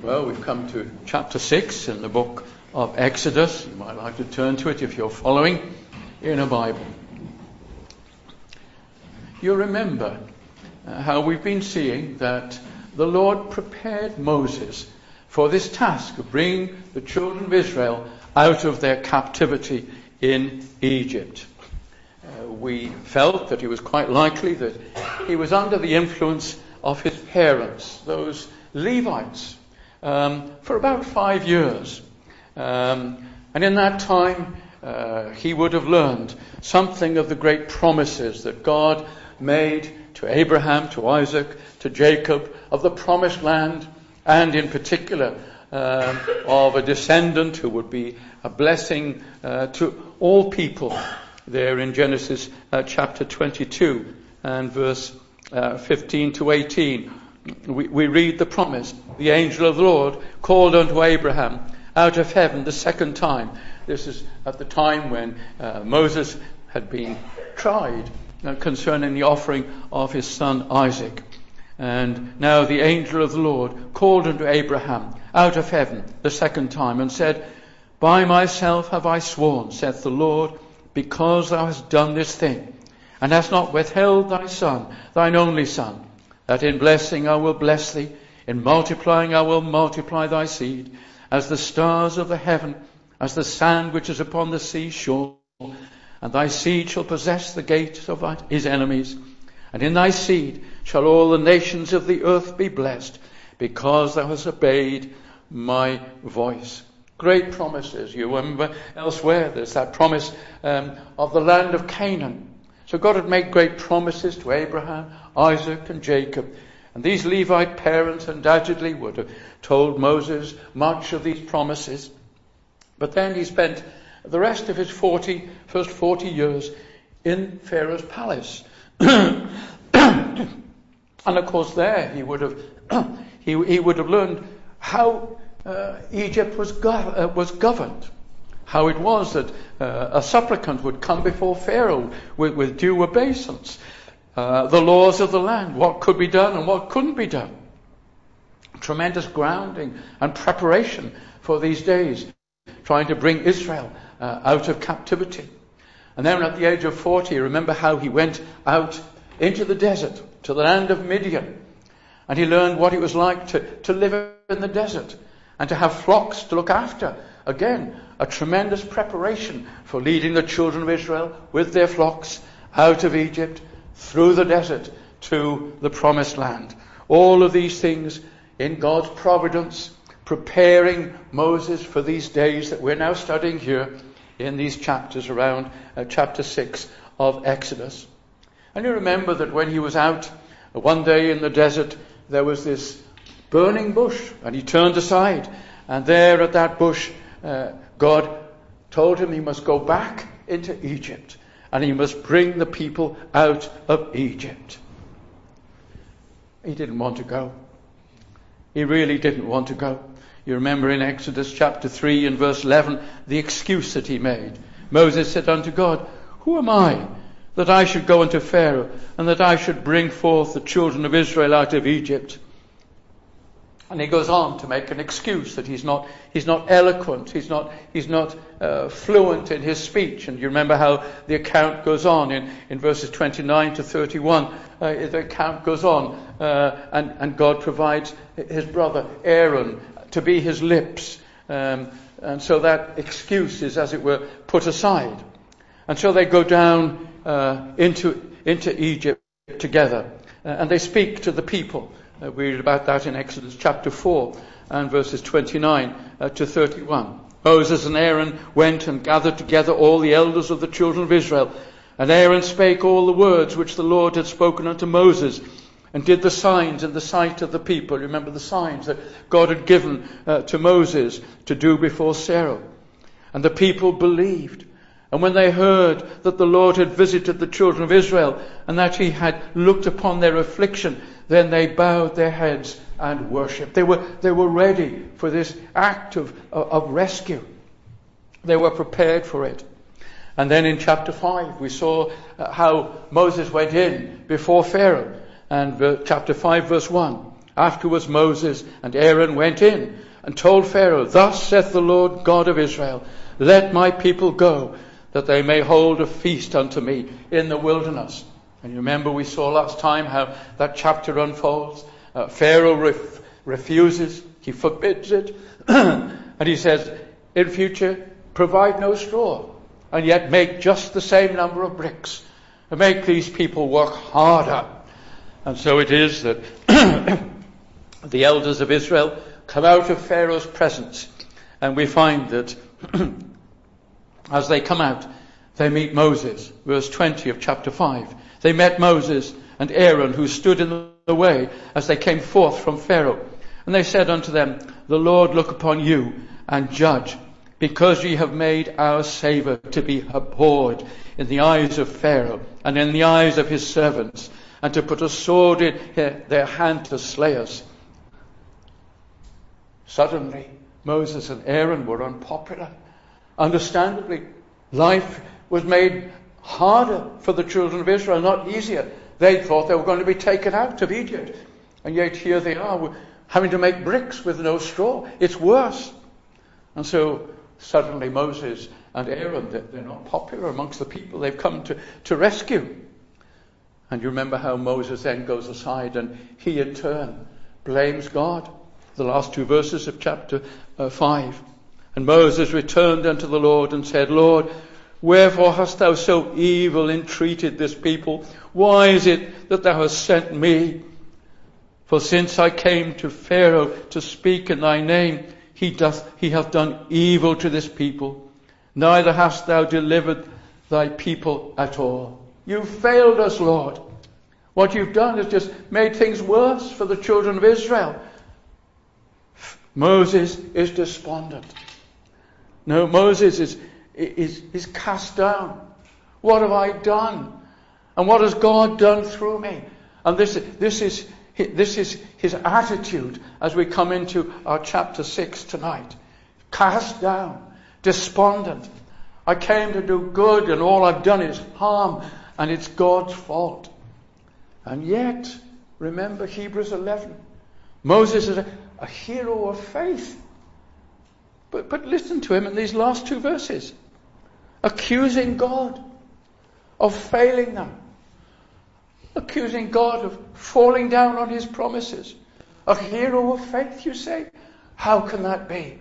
Well, we've come to chapter 6 in the book of Exodus. You might like to turn to it if you're following in a Bible. You remember how we've been seeing that the Lord prepared Moses for this task of bringing the children of Israel out of their captivity in Egypt. We felt that it was quite likely that he was under the influence of his parents, those Levites, for about 5 years. And in that time, he would have learned something of the great promises that God made to Abraham, to Isaac, to Jacob, of the promised land, and in particular of a descendant who would be a blessing to all people. There in Genesis chapter 22 and verse 15 to 18, we read the promise. The angel of the Lord called unto Abraham out of heaven the second time. This is at the time when Moses had been tried concerning the offering of his son Isaac. And now the angel of the Lord called unto Abraham out of heaven the second time and said, By myself have I sworn, saith the Lord, because thou hast done this thing, and hast not withheld thy son, thine only son, that in blessing I will bless thee, in multiplying I will multiply thy seed, as the stars of the heaven, as the sand which is upon the sea shore. And thy seed shall possess the gates of his enemies. And in thy seed shall all the nations of the earth be blessed, because thou hast obeyed my voice. Great promises. You remember elsewhere there's that promise of the land of Canaan. So God had made great promises to Abraham, Isaac and Jacob. And these Levite parents undoubtedly would have told Moses much of these promises. But then he spent the rest of his first 40 years in Pharaoh's palace. And of course there he would have he would have learned how Egypt was governed. How it was that a supplicant would come before Pharaoh with due obeisance. The laws of the land, what could be done and what couldn't be done. Tremendous grounding and preparation for these days, trying to bring Israel out of captivity. And then at the age of 40, remember how he went out into the desert, to the land of Midian. And he learned what it was like to live in the desert and to have flocks to look after. Again, a tremendous preparation for leading the children of Israel with their flocks out of Egypt, through the desert to the promised land. All of these things in God's providence, preparing Moses for these days that we're now studying here in these chapters around chapter 6 of Exodus. And you remember that when he was out one day in the desert, there was this burning bush, and he turned aside, and there at that bush God told him he must go back into Egypt and he must bring the people out of Egypt. He didn't want to go. He really didn't want to go. You remember in Exodus chapter 3 and verse 11, the excuse that he made. Moses said unto God, Who am I that I should go unto Pharaoh and that I should bring forth the children of Israel out of Egypt? And he goes on to make an excuse that he's not eloquent, he's not fluent in his speech. And you remember how the account goes on in verses 29 to 31. The account goes on, and God provides his brother Aaron to be his lips, and so that excuse is, as it were, put aside. And so they go down into Egypt together, and they speak to the people. We read about that in Exodus chapter 4 and verses 29 to 31. Moses and Aaron went and gathered together all the elders of the children of Israel. And Aaron spake all the words which the Lord had spoken unto Moses, and did the signs in the sight of the people. Remember the signs that God had given to Moses to do before Pharaoh. And the people believed. And when they heard that the Lord had visited the children of Israel, and that he had looked upon their affliction, then they bowed their heads and worshipped. They were ready for this act of rescue. They were prepared for it. And then in chapter 5 we saw how Moses went in before Pharaoh. And chapter 5 verse 1. Afterwards Moses and Aaron went in and told Pharaoh, "Thus saith the Lord God of Israel, let my people go, that they may hold a feast unto me in the wilderness." And you remember we saw last time how that chapter unfolds. Pharaoh refuses, he forbids it, and he says, in future, provide no straw, and yet make just the same number of bricks, and make these people work harder. And so it is that the elders of Israel come out of Pharaoh's presence, and we find that as they come out, they meet Moses. Verse 20 of chapter 5. They met Moses and Aaron, who stood in the way as they came forth from Pharaoh. And they said unto them, "The Lord look upon you and judge, because ye have made our Saviour to be abhorred in the eyes of Pharaoh and in the eyes of his servants, and to put a sword in their hand to slay us." Suddenly, Moses and Aaron were unpopular. Understandably, life was made harder for the children of Israel, not easier. They thought they were going to be taken out of Egypt. And yet here they are, having to make bricks with no straw. It's worse. And so suddenly Moses and Aaron, they're not popular amongst the people they've come to rescue. And you remember how Moses then goes aside and he in turn blames God. The last two verses of chapter 5. "And Moses returned unto the Lord and said, Lord, wherefore hast thou so evil entreated this people? Why is it that thou hast sent me? For since I came to Pharaoh to speak in thy name, he hath done evil to this people. Neither hast thou delivered thy people at all." You failed us, Lord. What you've done is just made things worse for the children of Israel. Moses is despondent. No, Moses is cast down. What have I done? And what has God done through me? And this is his attitude as we come into our chapter 6 tonight. Cast down, despondent. I came to do good and all I've done is harm, and it's God's fault. And yet, remember Hebrews 11. Moses is a hero of faith. But listen to him in these last two verses. Accusing God of failing them. Accusing God of falling down on his promises. A hero of faith, you say? How can that be?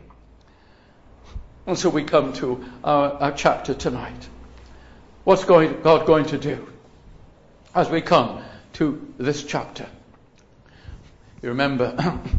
And so we come to our chapter tonight. What's God going to do as we come to this chapter? You remember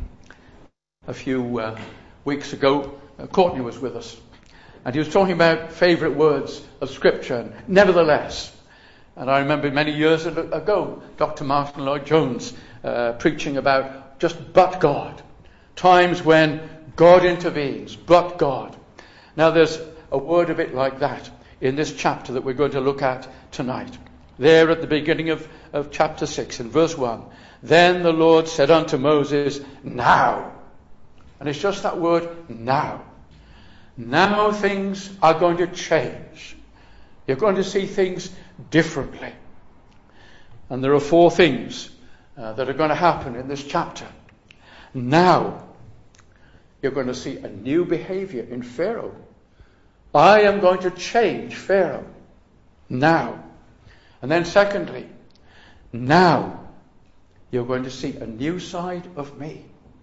a few weeks ago, Courtney was with us, and he was talking about favourite words of Scripture, and nevertheless. And I remember many years ago, Dr. Martin Lloyd-Jones preaching about just but God. Times when God intervenes, but God. Now there's a word of it like that in this chapter that we're going to look at tonight. There at the beginning of chapter 6, in verse 1. "Then the Lord said unto Moses, now." And it's just that word, now. Now things are going to change. You're going to see things differently. And there are 4 things that are going to happen in this chapter. Now, you're going to see a new behavior in Pharaoh. I am going to change Pharaoh. Now. And then secondly, now you're going to see a new side of me.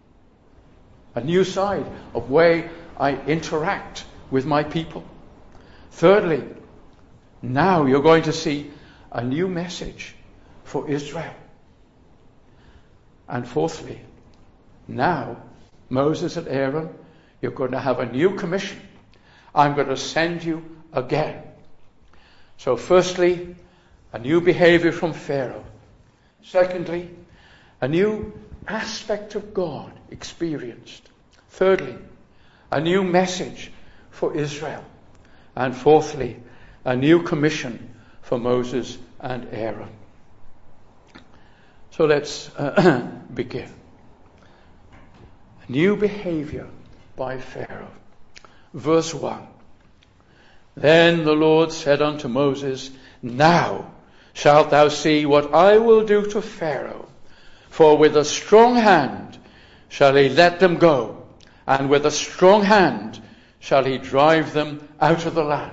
A new side of way I interact with my people. Thirdly, now you're going to see a new message for Israel. And fourthly, now Moses and Aaron, you're going to have a new commission. I'm going to send you again. So firstly, a new behavior from Pharaoh. Secondly, a new aspect of God experienced. Thirdly, a new message for Israel. And fourthly, a new commission for Moses and Aaron. So let's begin. A new behavior by Pharaoh. Verse 1. Then the Lord said unto Moses, now shalt thou see what I will do to Pharaoh, For with a strong hand shall he let them go, and with a strong hand shall he drive them out of the land.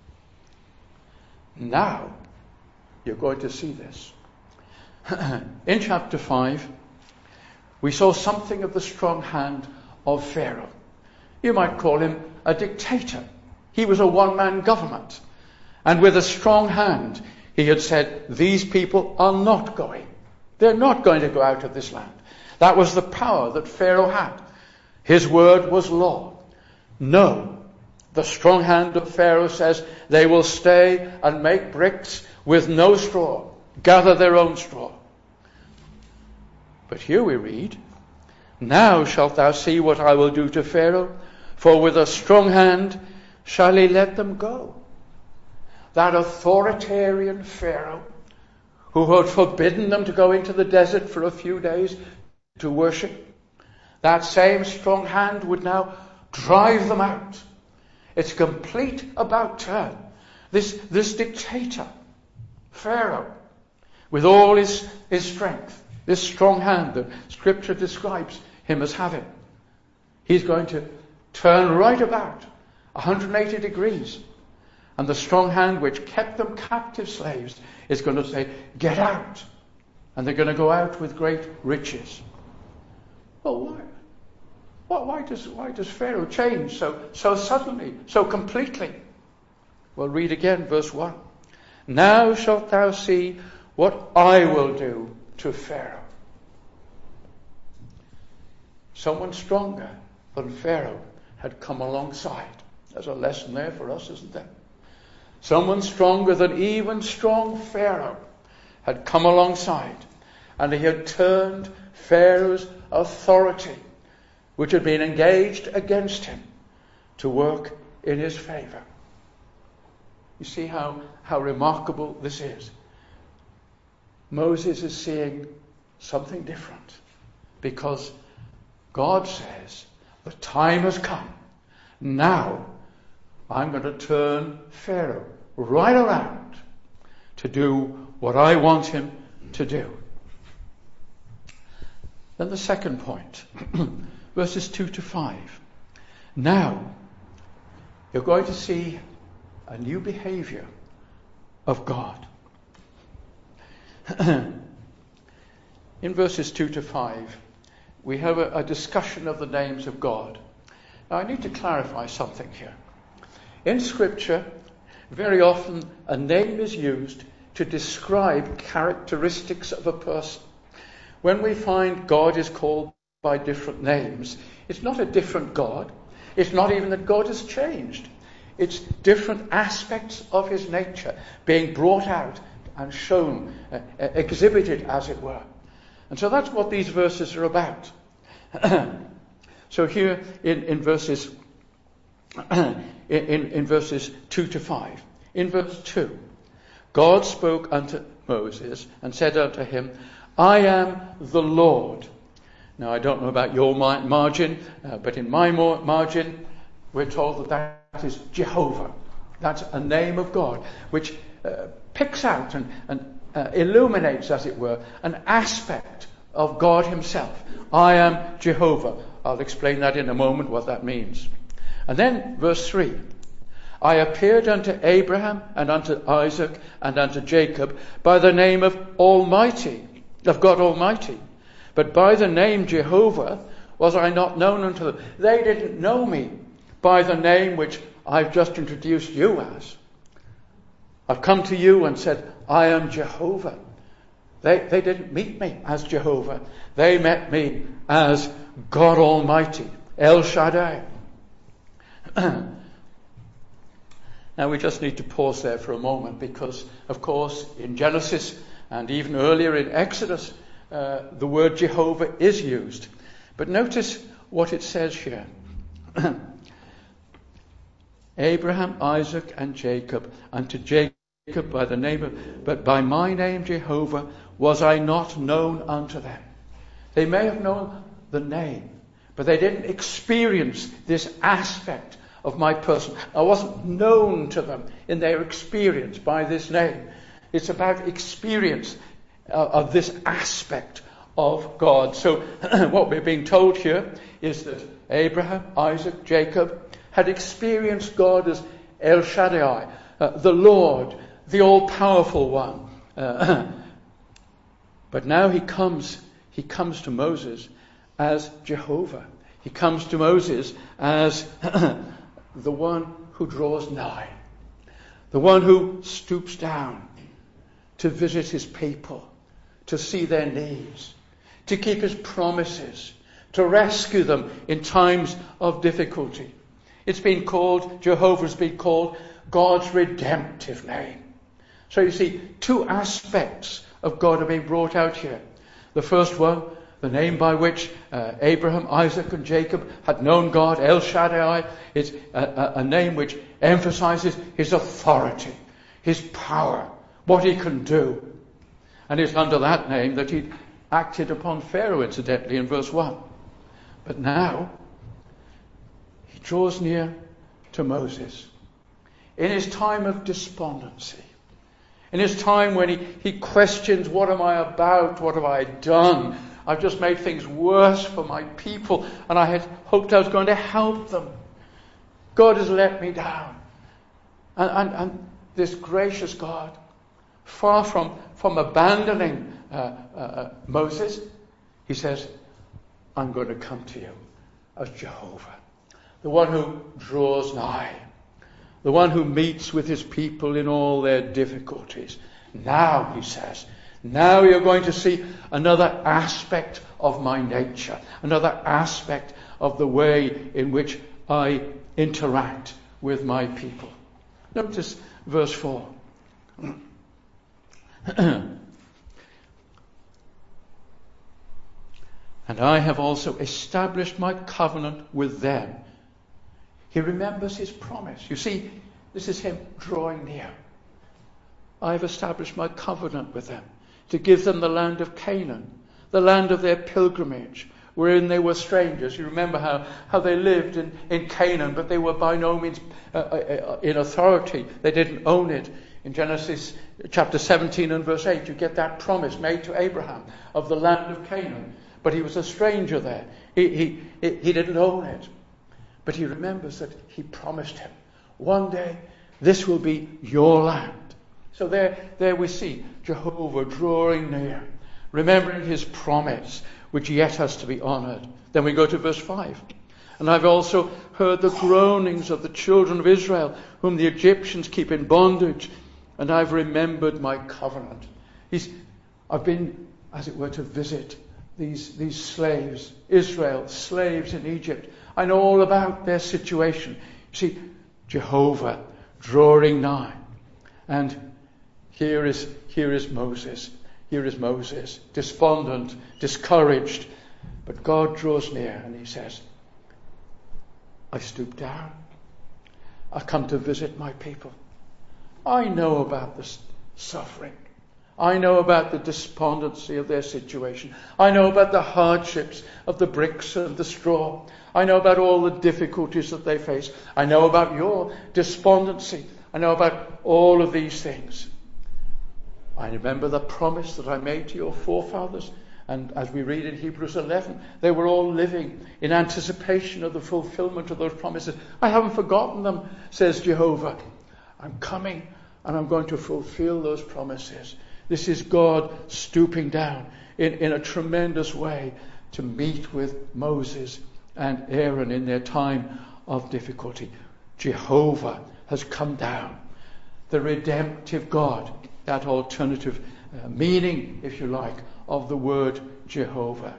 Now, you're going to see this. In chapter 5, we saw something of the strong hand of Pharaoh. You might call him a dictator. He was a one-man government. And with a strong hand, he had said, these people are not going. They're not going to go out of this land. That was the power that Pharaoh had. His word was law. No, the strong hand of Pharaoh says they will stay and make bricks with no straw, gather their own straw. But here we read, now shalt thou see what I will do to Pharaoh, for with a strong hand shall he let them go. That authoritarian Pharaoh who had forbidden them to go into the desert for a few days to worship, that same strong hand would now drive them out. It's a complete about turn. This dictator, Pharaoh, with all his strength, this strong hand that Scripture describes him as having, he's going to turn right about 180 degrees. And the strong hand which kept them captive slaves is going to say, get out. And they're going to go out with great riches. Well, why does Pharaoh change so suddenly, so completely? Well, read again verse 1. Now shalt thou see what I will do to Pharaoh. Someone stronger than Pharaoh had come alongside. There's a lesson there for us, isn't there? Someone stronger than even strong Pharaoh had come alongside, and he had turned Pharaoh's authority, which had been engaged against him, to work in his favor. You see how remarkable this is. Moses is seeing something different, because God says, the time has come. Now I'm going to turn Pharaoh right around to do what I want him to do. Then the second point, verses 2 to 5. Now, you're going to see a new behavior of God. In verses 2 to 5, we have a discussion of the names of God. Now, I need to clarify something here. In Scripture, very often a name is used to describe characteristics of a person. When we find God is called by different names, it's not a different God. It's not even that God has changed. It's different aspects of his nature being brought out and shown, exhibited as it were. And so that's what these verses are about. So here in verses in verses 2 to 5. In verse 2, God spoke unto Moses and said unto him, I am the Lord. Now, I don't know about your margin, but in my margin, we're told that is Jehovah. That's a name of God, which picks out and illuminates, as it were, an aspect of God himself. I am Jehovah. I'll explain that in a moment, what that means. And then, verse 3, I appeared unto Abraham and unto Isaac and unto Jacob by the name of Almighty, of God Almighty. But by the name Jehovah was I not known unto them. They didn't know me by the name which I've just introduced you as. I've come to you and said, I am Jehovah. They didn't meet me as Jehovah. They met me as God Almighty, El Shaddai. Now we just need to pause there for a moment because, of course, in Genesis and even earlier in Exodus, the word Jehovah is used. But notice what it says here. Abraham, Isaac, and Jacob, unto Jacob by the name of, but by my name Jehovah was I not known unto them. They may have known the name, but they didn't experience this aspect of my person. I wasn't known to them in their experience by this name. It's about experience of this aspect of God. So what we're being told here is that Abraham, Isaac, Jacob had experienced God as El Shaddai, the Lord, the all-powerful one. But now he comes to Moses as Jehovah. He comes to Moses as the one who draws nigh, the one who stoops down to visit his people, to see their needs, to keep his promises, to rescue them in times of difficulty. Jehovah's been called God's redemptive name. So you see, two aspects of God are being brought out here. The first one, the name by which Abraham, Isaac and Jacob had known God, El Shaddai, is a name which emphasizes his authority, his power, what he can do. And it's under that name that he acted upon Pharaoh, incidentally, in verse 1. But now, he draws near to Moses in his time of despondency, in his time when he questions, what am I about? What have I done? I've just made things worse for my people, and I had hoped I was going to help them. God has let me down. And this gracious God, far from abandoning Moses, he says, I'm going to come to you as Jehovah, the one who draws nigh, the one who meets with his people in all their difficulties. Now, he says, now you're going to see another aspect of my nature, another aspect of the way in which I interact with my people. Notice verse 4. And I have also established my covenant with them. He remembers his promise. You see, this is him drawing near. I have established my covenant with them to give them the land of Canaan, the land of their pilgrimage, wherein they were strangers. You remember how they lived in Canaan, but they were by no means in authority. They didn't own it. In Genesis chapter 17 and verse 8, you get that promise made to Abraham of the land of Canaan. But he was a stranger there. He didn't own it. But he remembers that he promised him, one day this will be your land. So there we see Jehovah drawing near, remembering his promise, which yet has to be honoured. Then we go to verse 5. And I've also heard the groanings of the children of Israel, whom the Egyptians keep in bondage, and I've remembered my covenant. I've been, as it were, to visit these slaves, Israel, slaves in Egypt. I know all about their situation. You see, Jehovah drawing nigh. And here is Moses. Here is Moses, despondent, discouraged. But God draws near and he says, I stoop down. I come to visit my people. I know about this suffering. I know about the despondency of their situation. I know about the hardships of the bricks and the straw. I know about all the difficulties that they face. I know about your despondency. I know about all of these things. I remember the promise that I made to your forefathers. And as we read in Hebrews 11, they were all living in anticipation of the fulfillment of those promises. I haven't forgotten them, says Jehovah. I'm coming and I'm going to fulfill those promises. This is God stooping down in a tremendous way to meet with Moses and Aaron in their time of difficulty. Jehovah has come down. The redemptive God, that alternative meaning, if you like, of the word Jehovah.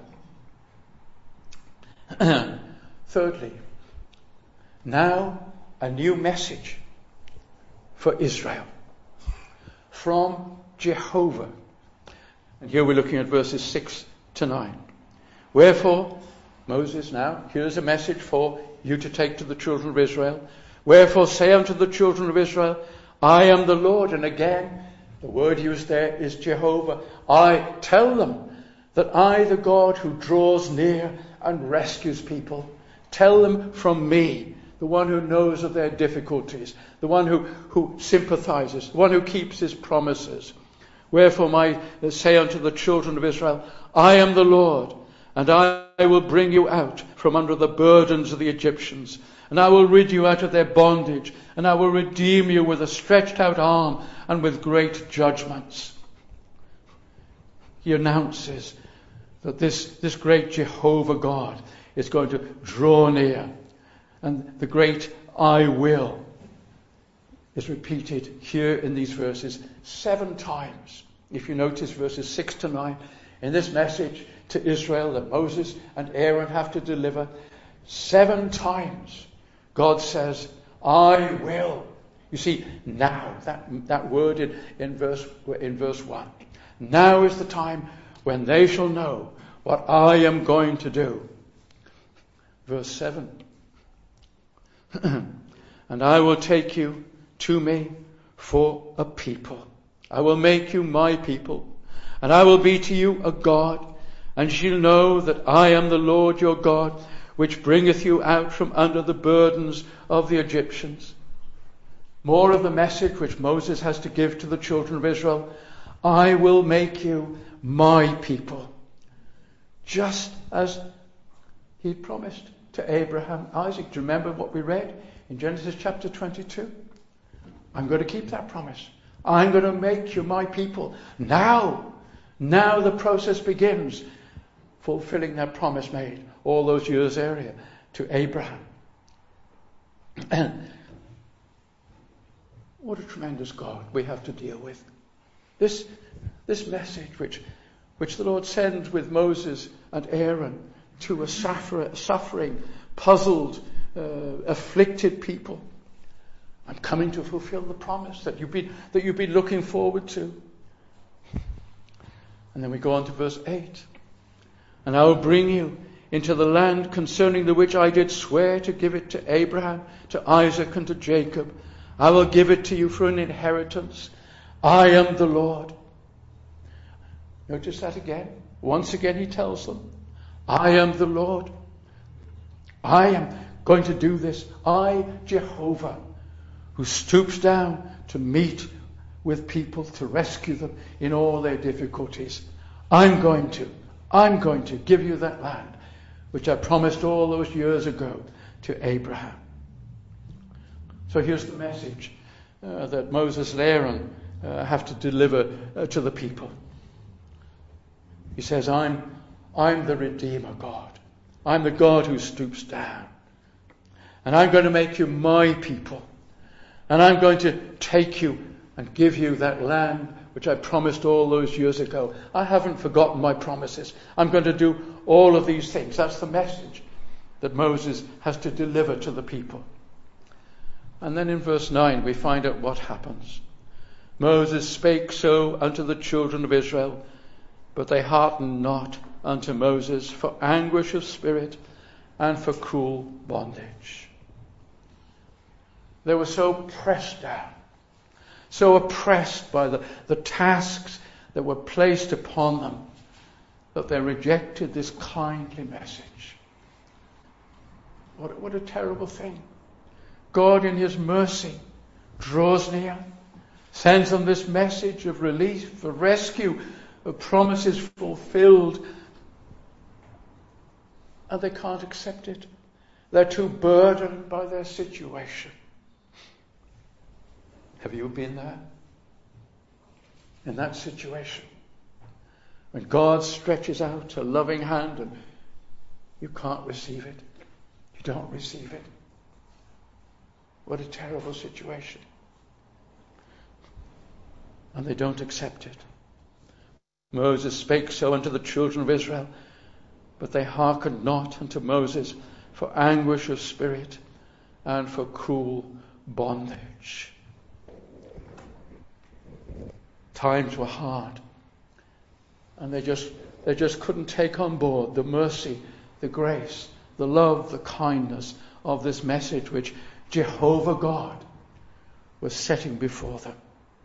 Thirdly, now a new message for Israel from Jehovah. And here we're looking at verses 6 to 9. Wherefore, Moses now, here's a message for you to take to the children of Israel. Wherefore say unto the children of Israel, I am the Lord. And again, the word used there is Jehovah. I tell them that I, the God who draws near and rescues people, tell them from me, the one who knows of their difficulties, the one who sympathizes, the one who keeps his promises. Wherefore say unto the children of Israel, I am the Lord, and I will bring you out from under the burdens of the Egyptians, and I will rid you out of their bondage, and I will redeem you with a stretched out arm and with great judgments. He announces that this great Jehovah God is going to draw near. And the great I will is repeated here in these verses 7 times. If you notice verses 6 to 9, in this message to Israel that Moses and Aaron have to deliver, 7 times God says, I will. You see, now, that word in verse 1. Now is the time when they shall know what I am going to do. Verse 7. And I will take you to me for a people. I will make you my people, and I will be to you a God, and ye shall know that I am the Lord your God, which bringeth you out from under the burdens of the Egyptians. More of the message which Moses has to give to the children of Israel. I will make you my people. Just as he promised to Abraham, Isaac. Do you remember what we read in Genesis chapter 22? I'm going to keep that promise. I'm going to make you my people. Now the process begins, fulfilling that promise made all those years earlier to Abraham. And what a tremendous God we have to deal with. This message which the Lord sends with Moses and Aaron to a suffering, puzzled, afflicted people. I'm coming to fulfill the promise that you've been looking forward to. And then we go on to verse 8. And I will bring you into the land concerning the which I did swear to give it to Abraham, to Isaac, and to Jacob. I will give it to you for an inheritance. I am the Lord. Notice that again. Once again he tells them, I am the Lord. I am going to do this. I, Jehovah, who stoops down to meet with people, to rescue them in all their difficulties. I'm going to give you that land, which I promised all those years ago to Abraham. So here's the message that Moses and Aaron have to deliver to the people. He says, I'm the Redeemer God. I'm the God who stoops down. And I'm going to make you my people. And I'm going to take you and give you that land which I promised all those years ago. I haven't forgotten my promises. I'm going to do all of these things. That's the message that Moses has to deliver to the people. And then in verse 9 we find out what happens. Moses spake so unto the children of Israel, but they hearkened not unto Moses for anguish of spirit and for cruel bondage. They were so pressed down, so oppressed by the tasks that were placed upon them, that they rejected this kindly message. What a terrible thing. God in his mercy draws near, sends them this message of relief, of rescue, of promises fulfilled, and they can't accept it. They're too burdened by their situation. Have you been there? In that situation? When God stretches out a loving hand and you can't receive it. You don't receive it. What a terrible situation. And they don't accept it. Moses spake so unto the children of Israel, but they hearkened not unto Moses for anguish of spirit and for cruel bondage. Times were hard, and they just couldn't take on board the mercy, the grace, the love, the kindness of this message which Jehovah God was setting before them.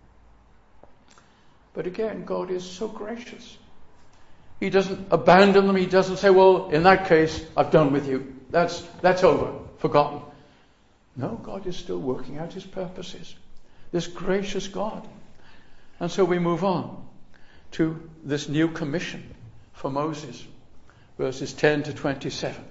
But again, God is so gracious. He doesn't abandon them. He doesn't say, well, in that case, I've done with you. That's over, forgotten. No, God is still working out his purposes. This gracious God. And so we move on to this new commission for Moses. Verses 10 to 27.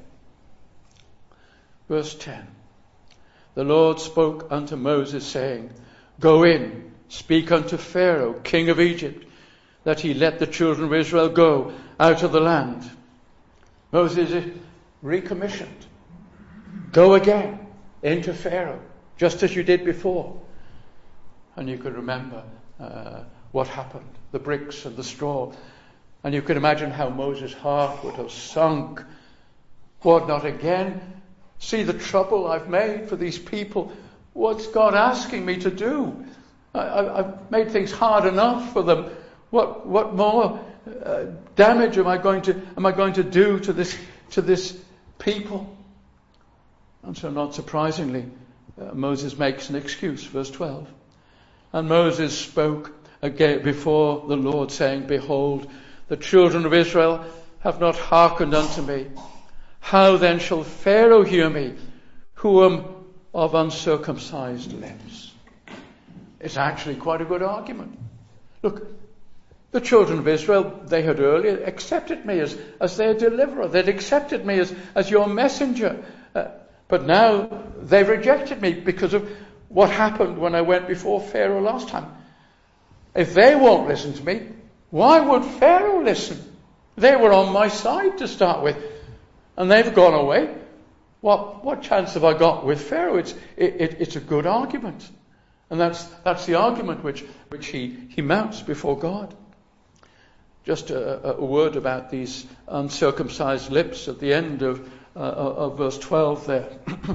Verse 10. The Lord spoke unto Moses, saying, Go in, speak unto Pharaoh, king of Egypt, that he let the children of Israel go out of the land. Moses is recommissioned. Go again into Pharaoh, just as you did before. And you could remember what happened, the bricks and the straw. And you can imagine how Moses' heart would have sunk. What, not again? See the trouble I've made for these people. What's God asking me to do? I've made things hard enough for them. What more damage am I going to do to this people? And so, not surprisingly, Moses makes an excuse. Verse 12. And Moses spoke again before the Lord, saying, Behold, the children of Israel have not hearkened unto me. How then shall Pharaoh hear me, who am of uncircumcised lips? It's actually quite a good argument. Look, the children of Israel, they had earlier accepted me as their deliverer. They'd accepted me as your messenger. But now they've rejected me because of what happened when I went before Pharaoh last time. If they won't listen to me, why would Pharaoh listen? They were on my side to start with, and they've gone away. What chance have I got with Pharaoh? It's a good argument. And that's the argument which he mounts before God. Just a word about these uncircumcised lips at the end of verse 12 there.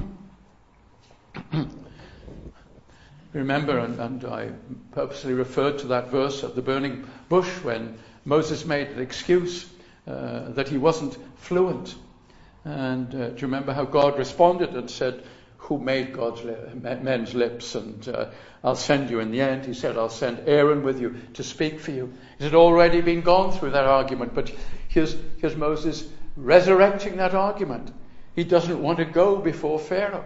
Remember, and I purposely referred to that verse of the burning bush when Moses made an excuse that he wasn't fluent. And do you remember how God responded and said, who made men's lips? And I'll send you in the end. He said, I'll send Aaron with you to speak for you. It had already been gone through that argument, but here's Moses resurrecting that argument. He doesn't want to go before Pharaoh.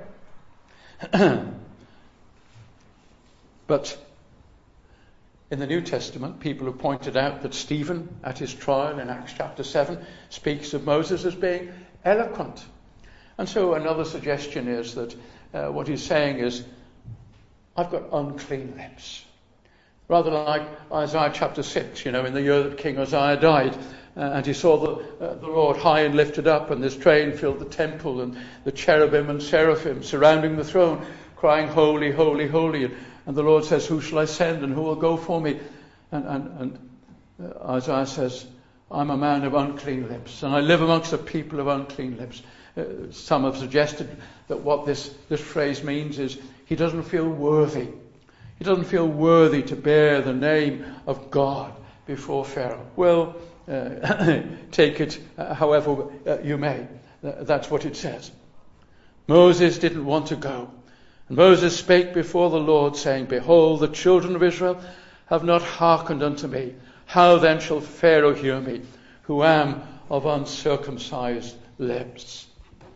But in the New Testament, people have pointed out that Stephen, at his trial in Acts chapter 7, speaks of Moses as being eloquent. And so another suggestion is that what he's saying is, I've got unclean lips. Rather like Isaiah chapter 6, in the year that King Uzziah died, and he saw the Lord high and lifted up, and this train filled the temple, and the cherubim and seraphim surrounding the throne, crying, Holy, holy, holy. And the Lord says, who shall I send, and who will go for me? And Isaiah says, I'm a man of unclean lips, and I live amongst a people of unclean lips. Some have suggested that what this phrase means is he doesn't feel worthy. He doesn't feel worthy to bear the name of God before Pharaoh. Well, take it however you may. That's what it says. Moses didn't want to go. And Moses spake before the Lord, saying, Behold, the children of Israel have not hearkened unto me. How then shall Pharaoh hear me, who am of uncircumcised lips?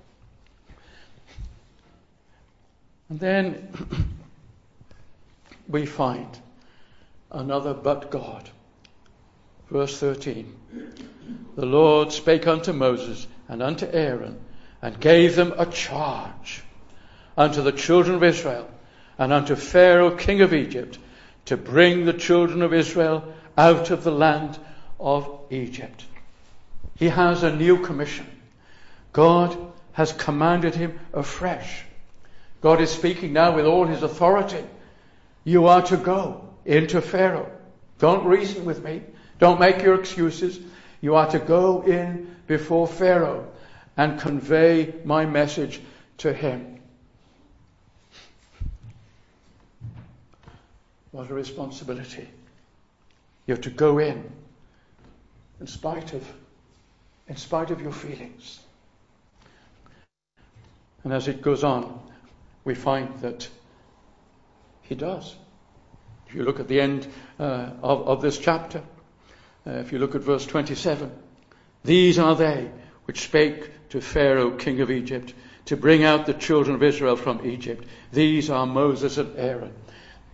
And then we find another but God. Verse 13. The Lord spake unto Moses and unto Aaron, and gave them a charge unto the children of Israel, and unto Pharaoh king of Egypt, to bring the children of Israel out of the land of Egypt. He has a new commission. God has commanded him afresh. God is speaking now with all his authority. You are to go into Pharaoh. Don't reason with me. Don't make your excuses. You are to go in before Pharaoh and convey my message to him. What a responsibility. You have to go in spite of your feelings. And as it goes on, we find that he does. If you look at the end of this chapter, if you look at verse 27, these are they which spake to Pharaoh king of Egypt to bring out the children of Israel from Egypt. These are Moses and Aaron.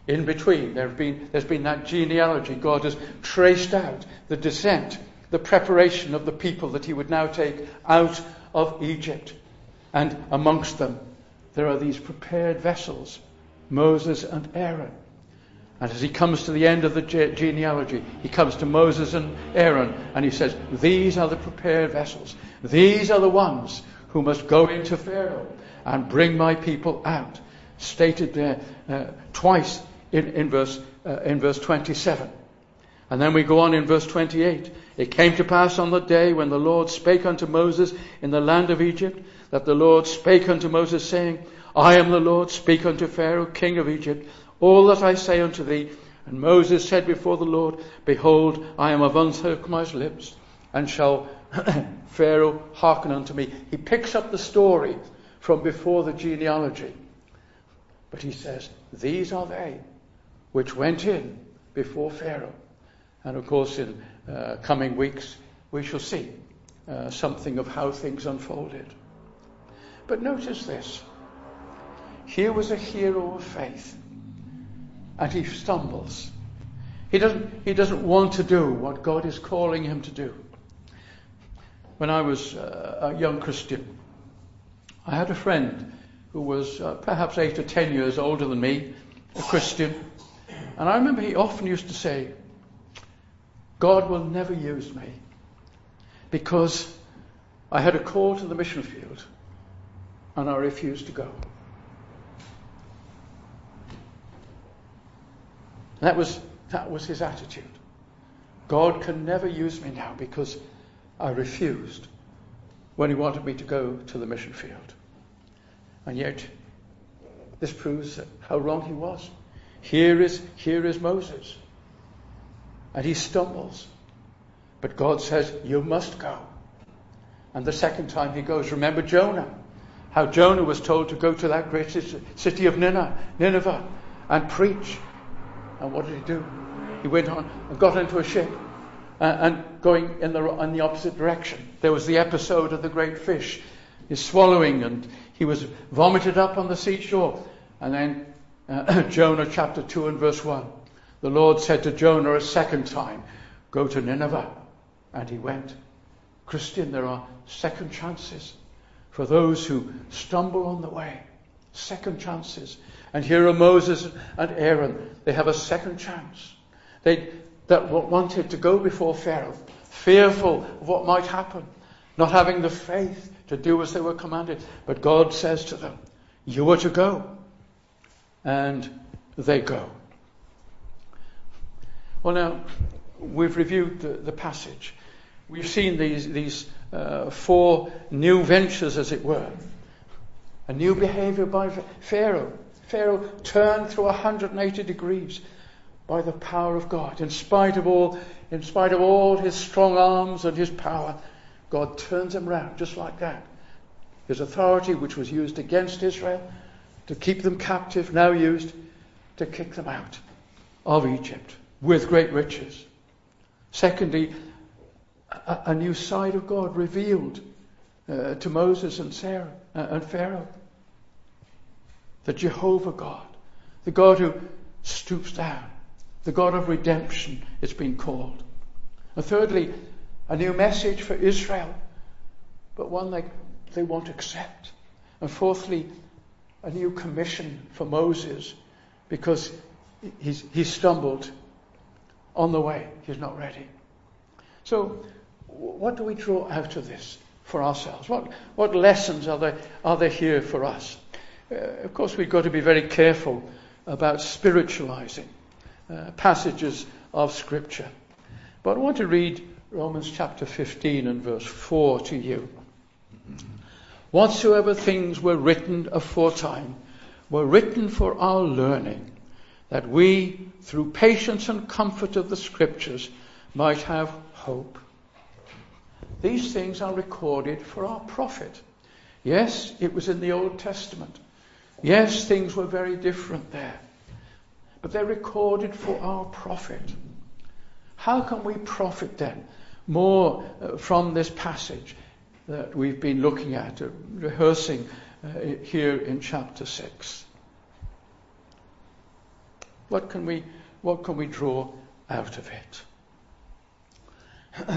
In between, there's been that genealogy. God has traced out the descent, the preparation of the people that he would now take out of Egypt. And amongst them, there are these prepared vessels, Moses and Aaron. And as he comes to the end of the genealogy, he comes to Moses and Aaron, and he says, these are the prepared vessels. These are the ones who must go into Pharaoh and bring my people out. Stated there twice in verse 27. And then we go on in verse 28. It came to pass on the day when the Lord spake unto Moses in the land of Egypt, that the Lord spake unto Moses, saying, I am the Lord, speak unto Pharaoh, king of Egypt, all that I say unto thee. And Moses said before the Lord, behold, I am of uncircumcised lips, and shall Pharaoh hearken unto me. He picks up the story from before the genealogy. But he says, these are they which went in before Pharaoh. And of course, in coming weeks, we shall see something of how things unfolded. But notice this. Here was a hero of faith. And he stumbles. He doesn't want to do what God is calling him to do. When I was a young Christian, I had a friend who was perhaps 8 or 10 years older than me, a Christian. And I remember he often used to say, God will never use me because I had a call to the mission field and I refused to go. That was his attitude. God can never use me now because I refused when he wanted me to go to the mission field. And yet, this proves how wrong he was. Here is Moses. And he stumbles. But God says, you must go. And the second time he goes, remember Jonah. How Jonah was told to go to that great city of Nineveh and preach. And what did he do? He went on and got into a ship and going in the opposite direction. There was the episode of the great fish, his swallowing, and he was vomited up on the seashore. And then Jonah chapter 2 and verse 1. The Lord said to Jonah a second time, go to Nineveh. And he went. Christian, there are second chances for those who stumble on the way. Second chances. And here are Moses and Aaron. They have a second chance. That wanted to go before Pharaoh, fearful of what might happen, not having the faith to do as they were commanded. But God says to them, you are to go. And they go. Well, now, we've reviewed the passage. We've seen these 4 new ventures, as it were. A new behavior by Pharaoh. Pharaoh turned through 180 degrees by the power of God. In spite of all his strong arms and his power, God turns him round just like that. His authority, which was used against Israel to keep them captive, now used to kick them out of Egypt with great riches. Secondly, a new side of God revealed to Moses and Sarah and Pharaoh. The Jehovah God, the God who stoops down, the God of redemption, it's been called. And thirdly, a new message for Israel, but one they won't accept. And fourthly, a new commission for Moses, because he's stumbled on the way. He's not ready. So, what do we draw out of this for ourselves? What lessons are there here for us? Of course, we've got to be very careful about spiritualizing passages of Scripture. But I want to read Romans chapter 15 and verse 4 to you. Whatsoever things were written aforetime were written for our learning, that we, through patience and comfort of the Scriptures, might have hope. These things are recorded for our profit. Yes, it was in the Old Testament. Yes, things were very different there. But they're recorded for our profit. How can we profit then more from this passage that we've been looking at, rehearsing here in chapter 6? What can we draw out of it?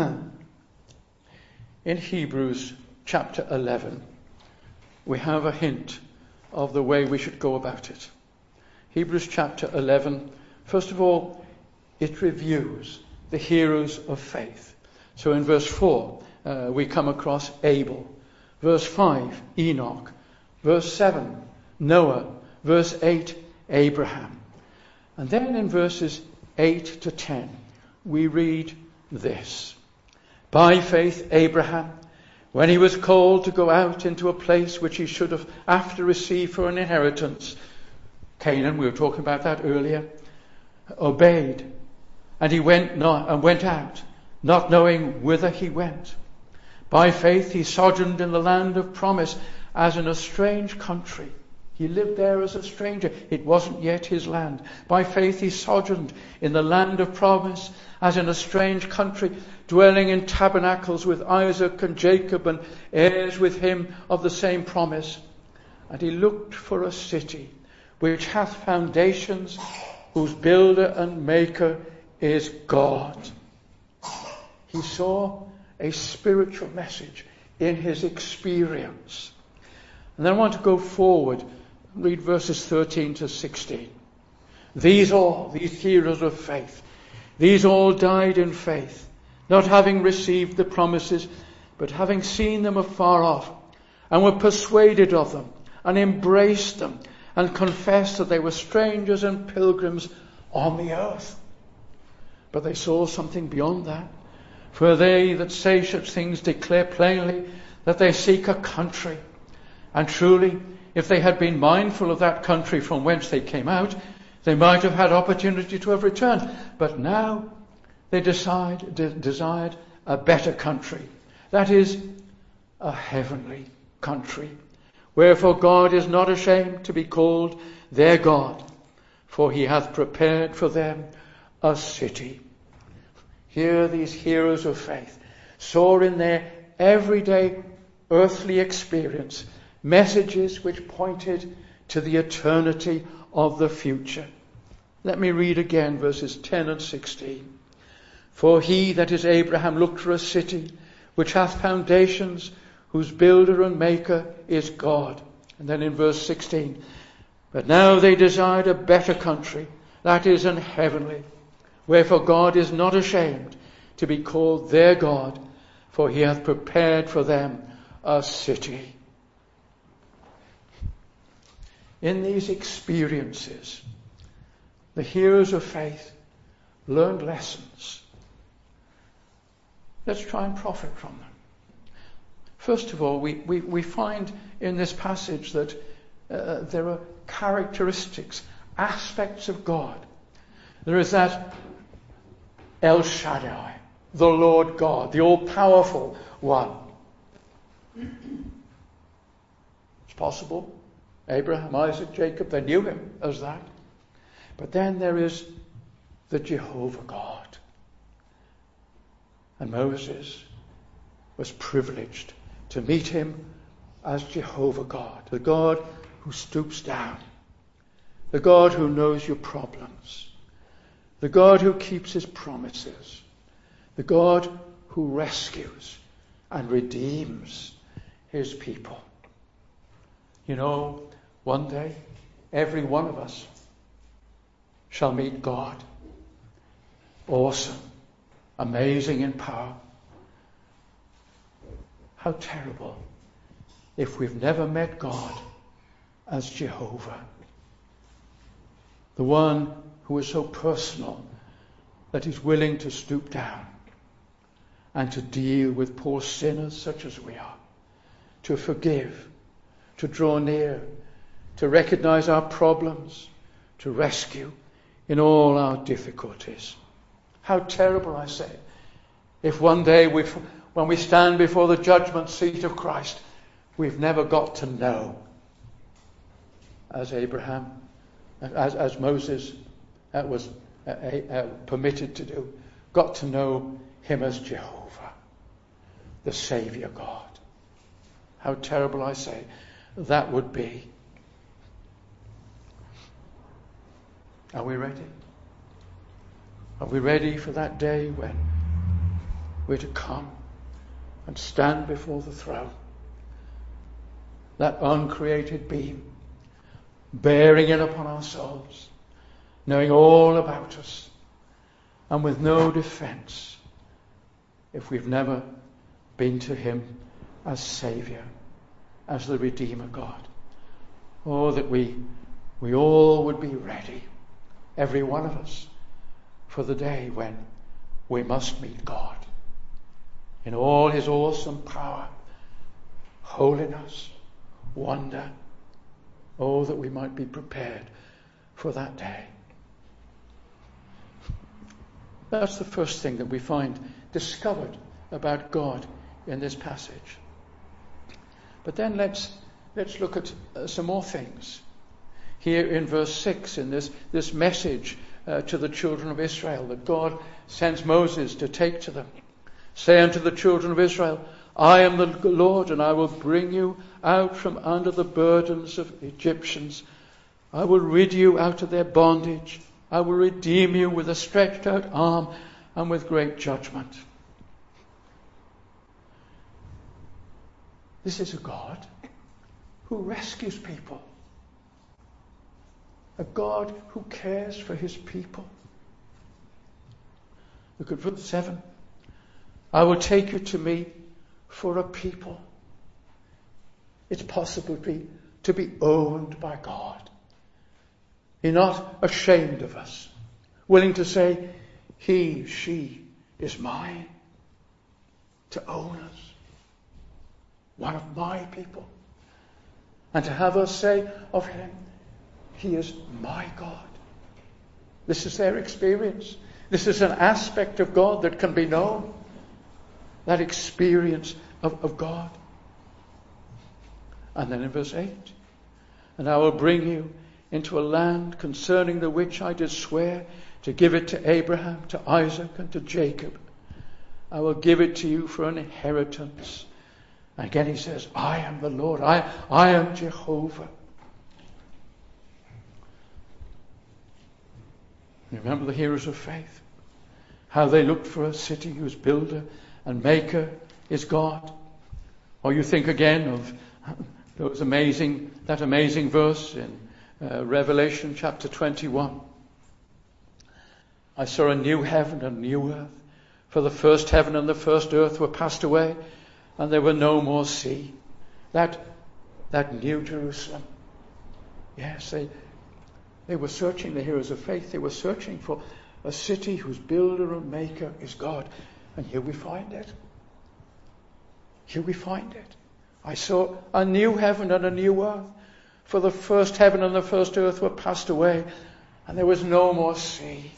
In Hebrews chapter 11, we have a hint of the way we should go about it. Hebrews chapter 11, first of all, it reviews the heroes of faith. So in verse 4, we come across Abel. Verse 5, Enoch. Verse 7, Noah. Verse 8, Abraham. And then in verses 8 to 10, we read this. By faith, Abraham, when he was called to go out into a place which he should have after received for an inheritance, Canaan, we were talking about that earlier, obeyed, and he went out, not knowing whither he went. By faith he sojourned in the land of promise as in a strange country. He lived there as a stranger. It wasn't yet his land. By faith he sojourned in the land of promise as in a strange country, dwelling in tabernacles with Isaac and Jacob and heirs with him of the same promise. And he looked for a city which hath foundations, whose builder and maker is God. He saw a spiritual message in his experience. And then I want to go forward, read verses 13 to 16. These heroes of faith, these all died in faith, not having received the promises, but having seen them afar off, and were persuaded of them, and embraced them, and confessed that they were strangers and pilgrims on the earth. But they saw something beyond that. For they that say such things declare plainly that they seek a country. And truly, if they had been mindful of that country from whence they came out, they might have had opportunity to have returned. But now they desired a better country. That is, a heavenly country. Wherefore God is not ashamed to be called their God, for he hath prepared for them a city. Here these heroes of faith saw in their everyday earthly experience messages which pointed to the eternity of the future. Let me read again verses 10 and 16. For he, that is Abraham, looked for a city which hath foundations, whose builder and maker is God. And then in verse 16, but now they desired a better country, that is an heavenly. Wherefore God is not ashamed to be called their God, for he hath prepared for them a city. In these experiences, the heroes of faith learned lessons. Let's try and profit from them. First of all, we find in this passage that there are characteristics, aspects of God. There is that El Shaddai, the Lord God, the all-powerful one. It's possible. Abraham, Isaac, Jacob, they knew him as that. But then there is the Jehovah God. And Moses was privileged to meet him as Jehovah God, the God who stoops down, the God who knows your problems, the God who keeps his promises, the God who rescues and redeems his people. You know, one day, every one of us shall meet God. Awesome, amazing in power. How terrible if we've never met God as Jehovah, the one who is so personal that he's willing to stoop down and to deal with poor sinners such as we are, to forgive, to draw near, to recognize our problems, to rescue in all our difficulties. How terrible, I say, if one day when we stand before the judgment seat of Christ, we've never got to know, as Abraham, as Moses was permitted to do, got to know him as Jehovah, the Saviour God. How terrible, I say, that would be. Are we ready? Are we ready for that day when we're to come and stand before the throne? That uncreated being bearing in upon our souls, knowing all about us, and with no defense if we've never been to him as Saviour, as the Redeemer God. Oh, that we all would be ready, every one of us, for the day when we must meet God in all his awesome power, holiness, wonder. Oh, that we might be prepared for that day. That's the first thing that we find discovered about God in this passage. But then let's look at some more things. Here in verse 6, in this message to the children of Israel that God sends Moses to take to them. Say unto the children of Israel, I am the Lord, and I will bring you out from under the burdens of Egyptians. I will rid you out of their bondage. I will redeem you with a stretched out arm and with great judgment. This is a God who rescues people. A God who cares for his people. Look at verse 7. I will take you to me for a people. It's possible to be owned by God. He's not ashamed of us. Willing to say, he, she is mine. To own us. One of my people. And to have us say of him, he is my God. This is their experience. This is an aspect of God that can be known. That experience of God. And then in verse 8, and I will bring you into a land concerning the which I did swear to give it to Abraham, to Isaac, and to Jacob. I will give it to you for an inheritance. And again he says, I am the Lord. I am Jehovah. Remember the heroes of faith. How they looked for a city whose builder and maker is God. Or you think again of that amazing verse in Revelation chapter 21. I saw a new heaven and a new earth. For the first heaven and the first earth were passed away, and there were no more sea. That new Jerusalem. Yes, they were searching, the heroes of faith. They were searching for a city whose builder and maker is God. And here we find it. Here we find it. I saw a new heaven and a new earth. For the first heaven and the first earth were passed away, and there was no more sea.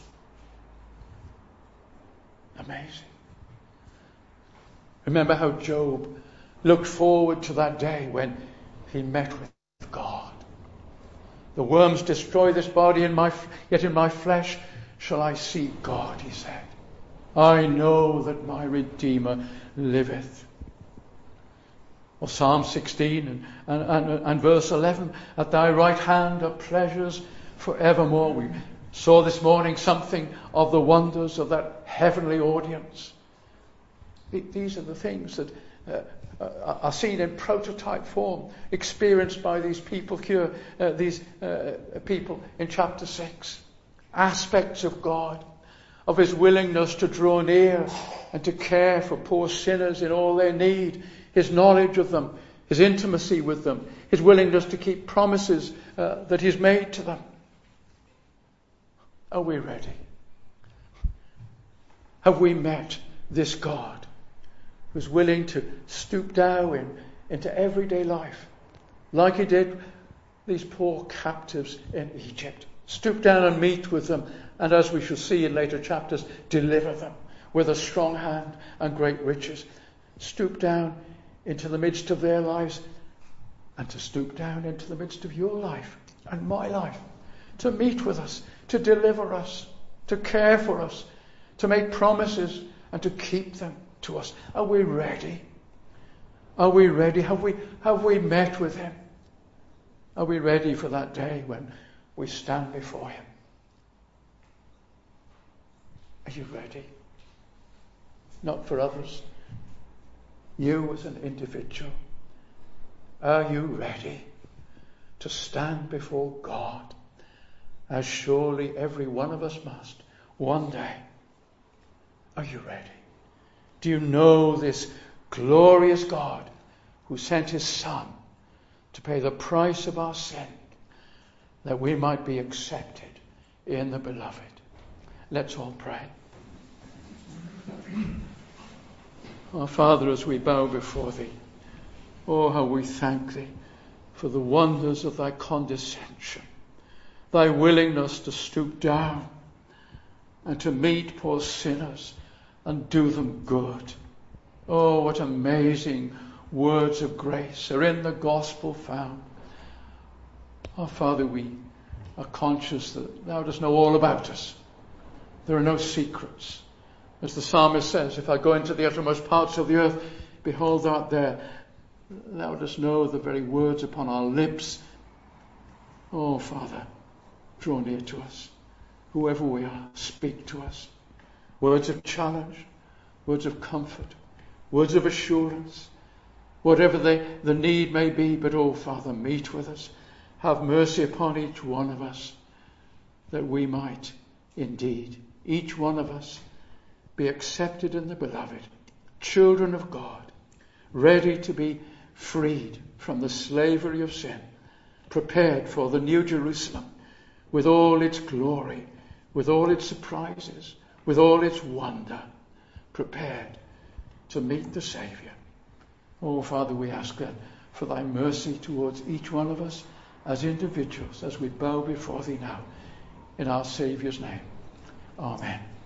Amazing. Remember how Job looked forward to that day when he met with God. The worms destroy this body, yet in my flesh shall I see God, he said. I know that my Redeemer liveth. Or Psalm 16 and verse 11, at thy right hand are pleasures forevermore. We saw this morning something of the wonders of that heavenly audience. These are the things that are seen in prototype form, experienced by these people here, these people in chapter 6. Aspects of God, of his willingness to draw near and to care for poor sinners in all their need, his knowledge of them, his intimacy with them, his willingness to keep promises that he's made to them. Are we ready? Have we met this God who's willing to stoop down into everyday life, like he did these poor captives in Egypt? Stoop down and meet with them, and as we shall see in later chapters, deliver them with a strong hand and great riches. Stoop down into the midst of their lives, and to stoop down into the midst of your life and my life, to meet with us, to deliver us, to care for us, to make promises and to keep them to us. Are we ready? Are we ready? Have we met with him? Are we ready for that day when we stand before him? Are you ready? Not for others. You as an individual. Are you ready to stand before God, as surely every one of us must one day? Are you ready? Do you know this glorious God who sent his Son to pay the price of our sin, that we might be accepted in the Beloved? Let's all pray. Our Father, as we bow before thee, oh, how we thank thee for the wonders of thy condescension, thy willingness to stoop down and to meet poor sinners and do them good. Oh, what amazing words of grace are in the gospel found. Oh, Father, we are conscious that thou dost know all about us. There are no secrets. As the psalmist says, if I go into the uttermost parts of the earth, behold, thou art there. Thou dost know the very words upon our lips. Oh, Father, draw near to us. Whoever we are, speak to us. Words of challenge, words of comfort, words of assurance, whatever the need may be. But, oh, Father, meet with us. Have mercy upon each one of us, that we might indeed, each one of us, be accepted in the Beloved, children of God, ready to be freed from the slavery of sin, prepared for the New Jerusalem with all its glory, with all its surprises, with all its wonder, prepared to meet the Saviour. Oh, Father, we ask that for thy mercy towards each one of us as individuals, as we bow before thee now, in our Saviour's name. Amen.